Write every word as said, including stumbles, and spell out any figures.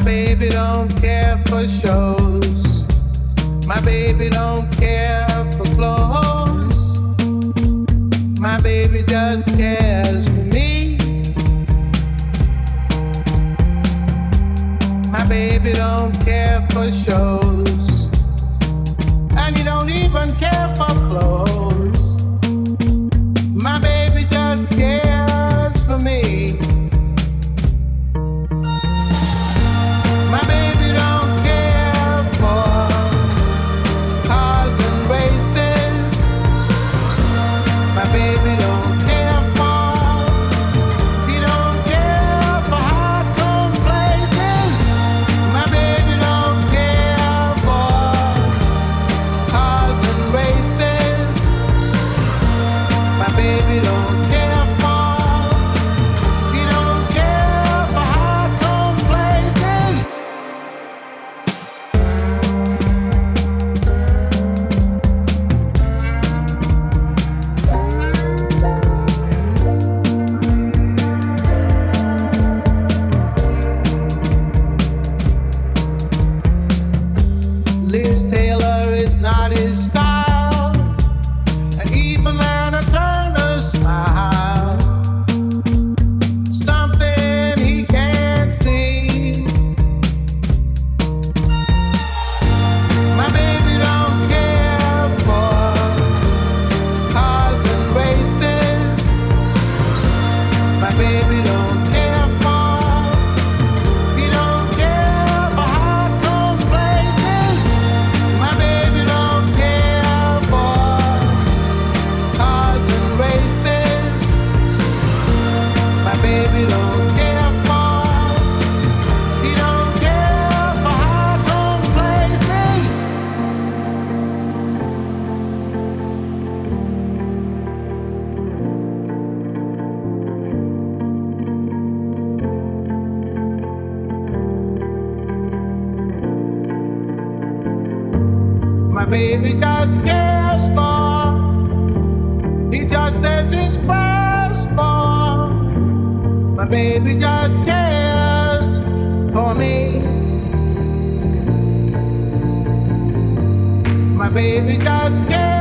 baby don't care for shows. My baby don't care for clothes. My baby just cares for me. My baby don't care for shows. And he don't even care for clothes. My baby just cares for me. My baby don't care for cars and races. My baby don't care for, he don't care for high-tone places. My baby don't care for cars and races. My baby don't care for, he don't care for high-tone places. Liz Taylor is not his style, and even Lana Turner smile. Something he can't see. My baby don't care for cars and races. My baby don't care for, he don't care for high-tone places. My baby don't care for cars and races. My baby don't care for, he don't care for high-tone places. My baby just cares for, he just says his prayers for. My baby just cares for me. My baby just cares.